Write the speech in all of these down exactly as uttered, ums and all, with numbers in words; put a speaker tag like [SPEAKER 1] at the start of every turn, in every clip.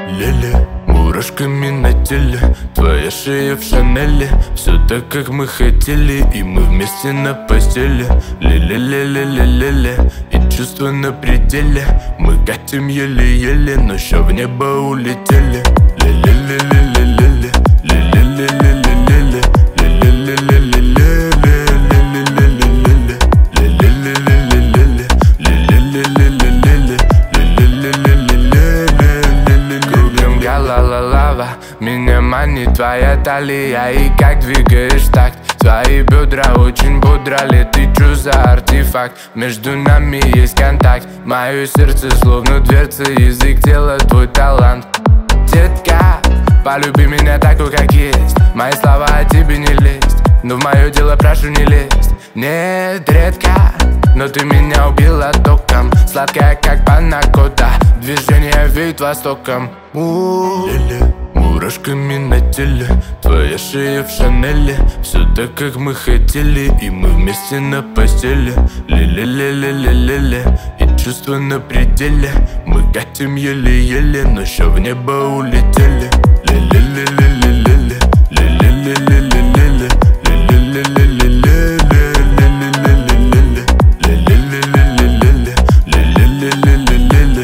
[SPEAKER 1] Леле, мурашками на теле, твоя шея в Шанеле. Все так, как мы хотели, и мы вместе на постели. Леле-леле-леле-леле, и чувства на пределе. Мы катим еле-еле, но ща в небо улетели. Леле-леле-леле-леле, леле-леле-леле-леле, леле-леле-леле-леле, леле-леле-леле-леле, леле-леле-леле-леле, леле-леле-леле-леле, леле-леле-леле-леле. Кругом ла-ла-лава, меня манит твоя талия. И как двигаешь такт, твои бедра очень бодро. Ты чё за артефакт? Между нами есть контакт. Мое сердце словно дверца, язык тела твой талант. Детка, полюби меня такой, как есть. Мои слова о тебе не лезть, но в мое дело прошу не лезть. Нет, редко, но ты меня убила током. Сладкая, как панакота, движение веет востоком. Леле, мурашками на теле, твоя шея в Шанеле. Все так, как мы хотели, и мы вместе на постели. Леле-леле-леле-леле, и чувства на пределе. Мы катим еле-еле, но ща в небо улетели. Леле-леле-леле-леле, леле-леле-леле-леле, леле-леле-леле-леле, леле-леле-леле-леле, леле-леле-леле-леле, леле-леле-леле-леле,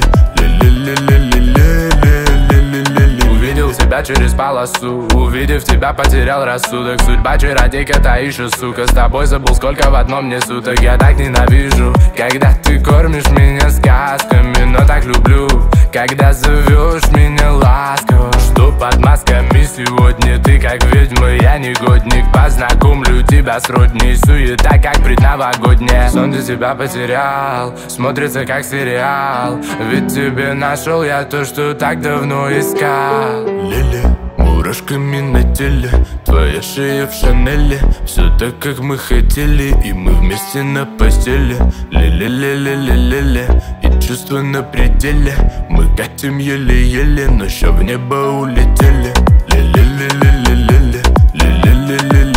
[SPEAKER 1] леле-леле-леле-леле. Увидел тебя через полосу, увидев тебя, потерял рассудок. Судьба чародейка, та еще, сука. С тобой забыл, сколько в одном мне суток. Я так ненавижу, когда ты кормишь меня сказками, но так люблю, когда зовешь меня ласково. Что под масками сегодня? Ты как ведьма, я негодник. Познакомлю тебя с родней. Суета, как предновогодняя. Сон для тебя потерял, смотрится как сериал. Ведь тебе нашел я то, что так давно искал. Леле, мурашками на теле, твоя шея в Шанеле. Все так, как мы хотели, и мы вместе на постели. Леле-леле-леле-леле, и чувства на пределе. Мы катим еле-еле, но ща в небо улетели. Леле-леле-леле-леле, леле-леле-леле.